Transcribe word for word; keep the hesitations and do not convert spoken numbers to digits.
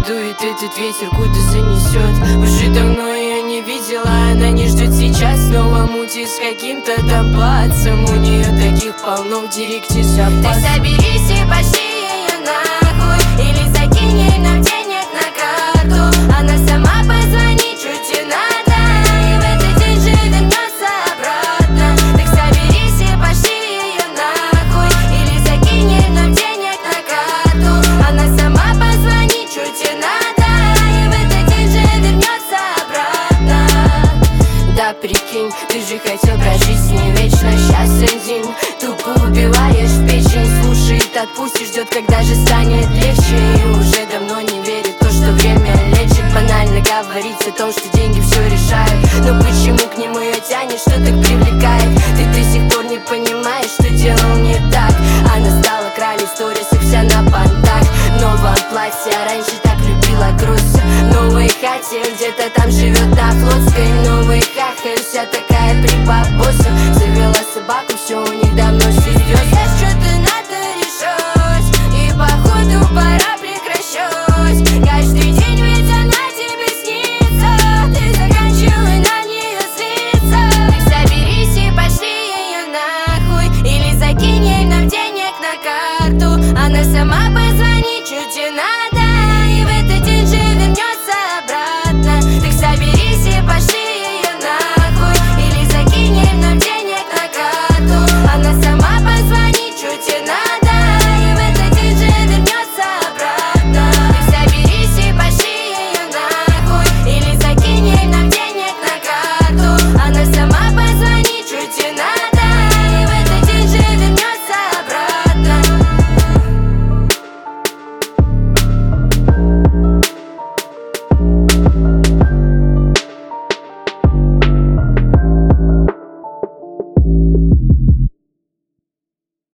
дует этот ветер, куда занесет. Уже давно ее не видела, она не ждет сейчас снова мути с каким-то там пацом. У нее таких полно в директе запас. Ты соберись и пошли ее нахуй, или закинь ей нам денег на карту. Она сама позвонит, чуть и надо, и в этот день же вернется обратно. Так соберись и пошли ее нахуй, или закинь ей нам денег на карту. Она сама позвонит, чуть и надо, и в этот день же вернется обратно. Да прикинь, ты же хотел прожить с ней вечно, сейчас один. Тупо убиваешь в печень, слушает, отпустишь, ждет, когда же станет легче. И уже давно не верит в то, что время лечит. Банально говорить о том, что деньги все решают. Но почему к нему ее тянет, что так привлекает? Ты до сих пор не понимаешь, что делал не так. Она стала кралей сторис и вся на понтах. В новом платье, а раньше так любила кроссы. В новой хате, где-то там живет на Флотской. Новый хахаль, вся такая при бабосе. Завела собаку, все у них давно серьезно. Что ты